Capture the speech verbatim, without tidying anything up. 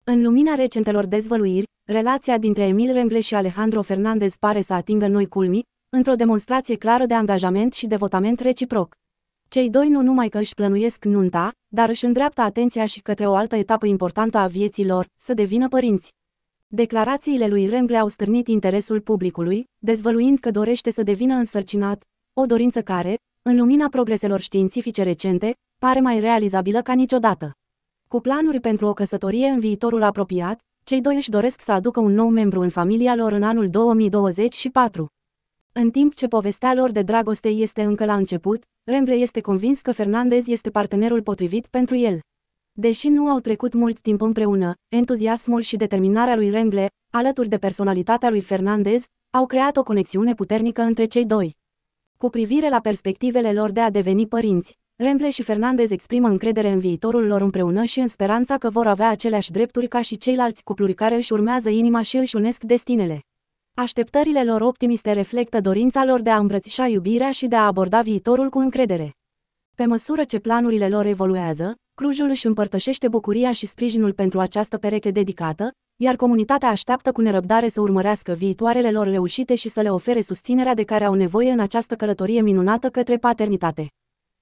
În lumina recentelor dezvăluiri, relația dintre Emil Remble și Alejandro Fernández pare să atingă noi culmi, într-o demonstrație clară de angajament și devotament reciproc. Cei doi nu numai că își plănuiesc nunta, dar își îndreaptă atenția și către o altă etapă importantă a vieții lor, să devină părinți. Declarațiile lui Remble au stârnit interesul publicului, dezvăluind că dorește să devină însărcinat, o dorință care, în lumina progreselor științifice recente, pare mai realizabilă ca niciodată. Cu planuri pentru o căsătorie în viitorul apropiat, cei doi își doresc să aducă un nou membru în familia lor în anul două mii douăzeci și patru. În timp ce povestea lor de dragoste este încă la început, Remble este convins că Fernández este partenerul potrivit pentru el. Deși nu au trecut mult timp împreună, entuziasmul și determinarea lui Remble, alături de personalitatea lui Fernández, au creat o conexiune puternică între cei doi. Cu privire la perspectivele lor de a deveni părinți, Remble și Fernández exprimă încredere în viitorul lor împreună și în speranța că vor avea aceleași drepturi ca și ceilalți cupluri care își urmează inima și își unesc destinele. Așteptările lor optimiste reflectă dorința lor de a îmbrățișa iubirea și de a aborda viitorul cu încredere. Pe măsură ce planurile lor evoluează, Clujul își împărtășește bucuria și sprijinul pentru această pereche dedicată, iar comunitatea așteaptă cu nerăbdare să urmărească viitoarele lor reușite și să le ofere susținerea de care au nevoie în această călătorie minunată către paternitate.